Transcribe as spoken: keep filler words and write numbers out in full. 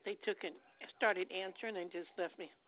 They took and started answering and just left me.